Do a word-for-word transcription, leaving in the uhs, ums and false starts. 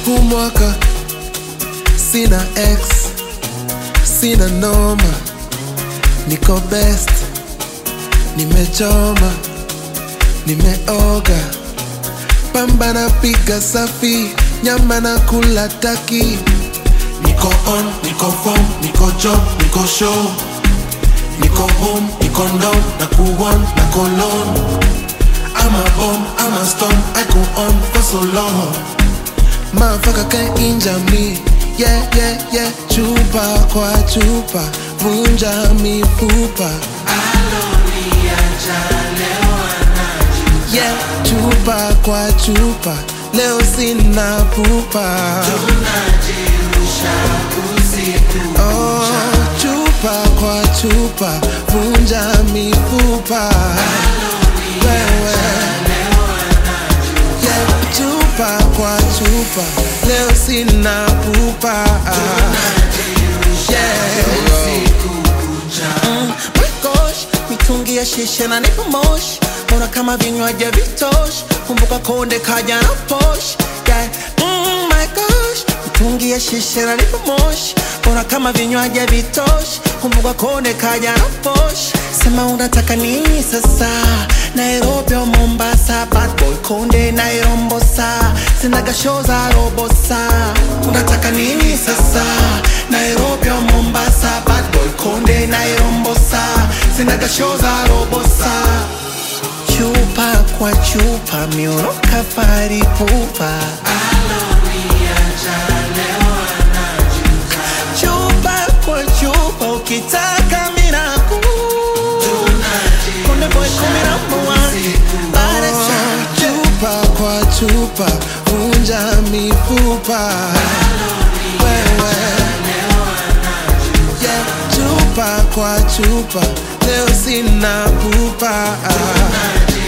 Kumwaka sina ex, sina noma, niko best, nimechoma, nimeoga, pamba na piga safi, nyama na kula taki. Niko on, niko form, niko job, niko show, niko home, niko down, na kuon, na kolon. I'm a bomb, I'm a storm, I go on for so long. Motherfucker can't injure me, yeah, yeah, yeah. Chupa kwa chupa, vunja mifupa. Yeah, chupa kwa chupa, leo sina pupa. Oh, chupa kwa chupa, vunja mifupa. Wewe, yeah, chupa kwa chupa, leo sina pupa. Yeah, mm, my gosh, mitungi ya shisha na nipo mosh. Mbona kama vinywaji vitosh, kumbuka konde kaja na posh. Yeah, mm, my gosh, mitungi ya shisha na nipo mosh. Mbona kama vinywaji vitosh, kumbuka konde kaja na posh. Sema unataka nini sasa? Nairobi au Mombasa, bad boy konde na irombosa. Sinaga show za robosa. Unataka nini sasa? Nairobi au Mombasa, bad boy konde na irombosa. Sinaga show za robosa. Chupa kwa chupa, miuno kafari pupa. Chupa kwa chupa, ukitaka miraku. Konde boy kumi na moja. chupa kwa chupa, vunja mifupa. Wewe, yeah, chupa kwa chupa, leo sina pupa.